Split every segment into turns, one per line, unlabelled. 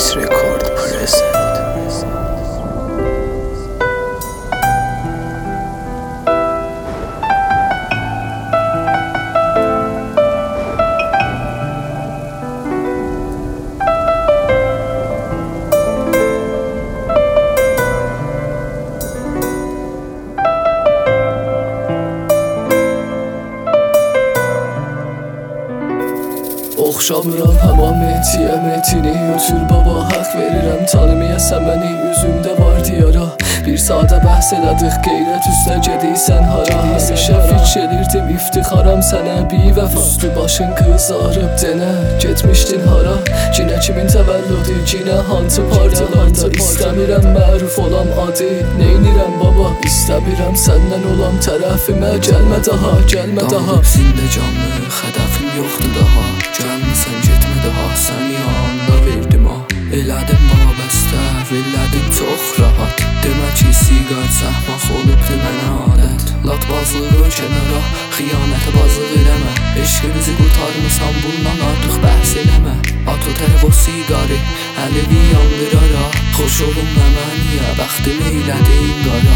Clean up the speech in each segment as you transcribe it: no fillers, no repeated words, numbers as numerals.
Beat Record present.
Oxşamıram həman mehtiyə, metini ötür baba, haqq verirəm tanımayasən məni, üzümdə var diyara. Bir sadə bəhs elədik, qeyrət üstə gedirsən hara. Həmişə fikr edirdim, iftixaram sənə bivəfa. Üstü başın qızarıb denə, getmişdin hara. Cinə kimin təvəllüdü, cinə hansı partiyalarda. İstəmirəm məruf olam adı, neynirəm baba. İstəmirəm səndən olam tərəfimə, gəlmə daha, gəlmə daha.
Dağılıb zində canlı, hədəfim yoxdur daha. Gəlmisən getmə daha, səni yanında verdim ha. Elədim vabəstə, verlədim çox rahat. Demə ki siqar səhmaq olubdu mənə adət. Latbazlığı kənara, xiyanətə bazlıq eləmə. Eşqinizi qurtarmısan, bundan artıq bəhs eləmə. At o tərəf o siqarı, ələvi yandırara. Xoş olun məməniyə, bəxtimi eylədim qara.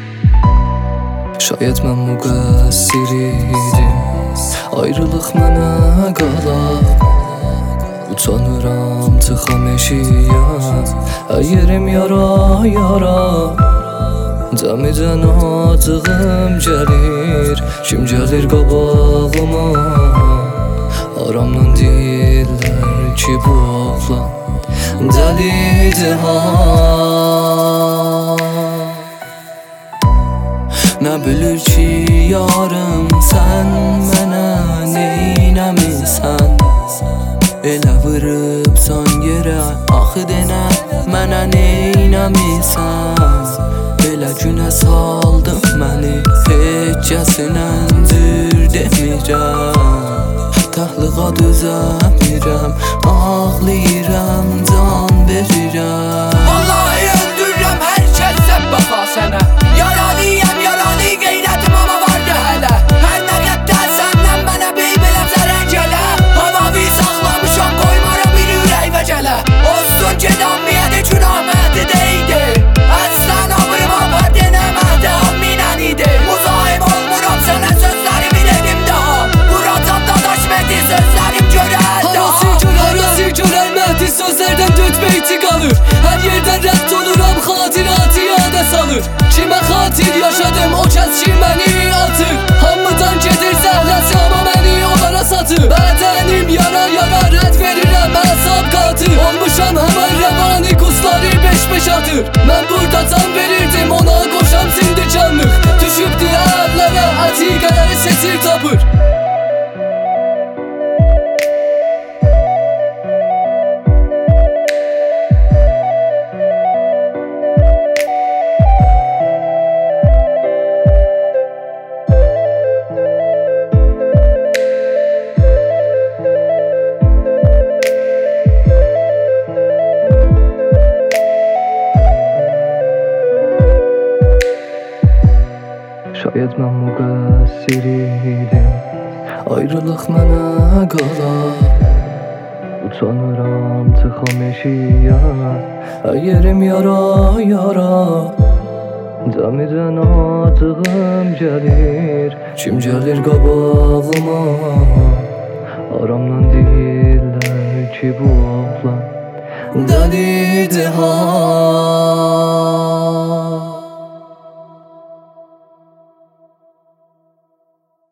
Şayət mən müqəssir idim, ayrılıq mənə qalab. Utanıram tıxam eşiyə, əyerim yara yara. Dəmidən acığım gəlir, kim gəlir qabağıma. Aramdan deyirlər ki bu oğlan dəlidir ha.
Nə bilir ki yarım, sən mənə neynəmirsən. Elə vırıbsan yerə, axı denə mənə neynəmirsən. Elə günə saldın məni, heç kəsinən cür demirəm. Təhliğa dözəmirəm, ağlayıram, can verirəm.
Vallahi öldürürəm hər kəsə baxa sənə. Yaralıyam, yaralı qeyrətim ama vardı hələ. Hər nə qədər səndən mənə beyb elə zərər gələ. Havavi saxlamışam, qoymaram bir ürək və gələ. Olsun ki dammiyyədi, günahmədi deydi. Əslən amrıma var denəmədi, amminən idi. Muzahim olmuram sənə, sözlərimi dedim daha. Buradan dadaşmədi, sözlərim görər daha.
Harası görəlmədi, sözlərdən döt beyti qalır. Hər yerdən rədd oluram, xatirati yadə salır. Kimə xatir yaşadım, o kəs ki məni atır. Hamıdan gedir zəhləsi, amma məni onlara satır. Bədənim yara yara, rədd verirəm əsab qatır. Olmuşam həmən rəvani, qusları beş atır. Mən burada can verirdim, ona qoşam zindicanlıq. Düşüb diyərlərə, ətiqələri seçir tapır. Şayət mən müqəssir idim, ayrılıq mənə qalab. Utanıram tıxam eşiyə, əyerim yara yara. Dəmidən acığım gəlir, kim gəlir qabağıma. Aramdan deyirlər ki bu oğlan dəlidir ha.